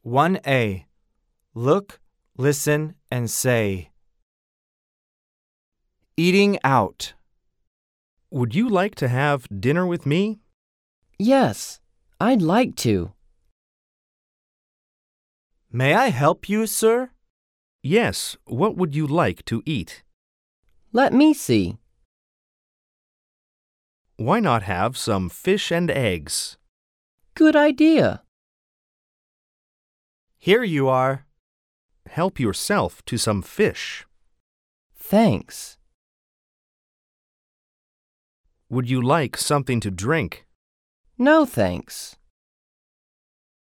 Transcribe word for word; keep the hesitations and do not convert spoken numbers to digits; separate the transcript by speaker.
Speaker 1: one A. Look, listen, and say. Eating out.
Speaker 2: Would you like to have dinner with me?
Speaker 3: Yes, I'd like to.
Speaker 1: May I help you, sir?
Speaker 2: Yes, what would you like to eat?
Speaker 3: Let me see.
Speaker 2: Why not have some fish and eggs?
Speaker 3: Good idea.
Speaker 1: Here you are.
Speaker 2: Help yourself to some fish.
Speaker 3: Thanks.
Speaker 2: Would you like something to drink?
Speaker 3: No thanks.